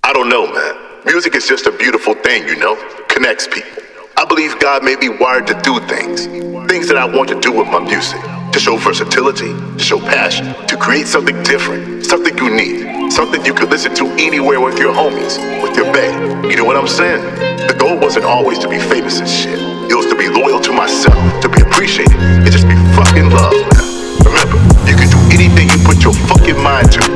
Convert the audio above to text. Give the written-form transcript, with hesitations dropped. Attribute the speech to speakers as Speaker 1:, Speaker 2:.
Speaker 1: I don't know, man. Music is just a beautiful thing, you know? Connects people. I believe God made me wired to do things. Things that I want to do with my music. To show versatility, to show passion, to create something different, something unique, something you could listen to anywhere with your homies, with your bae. You know what I'm saying? The goal wasn't always to be famous and shit. It was to be loyal to myself, to be appreciated, and just be fucking loved, man. Remember, you can do anything you put your fucking mind to.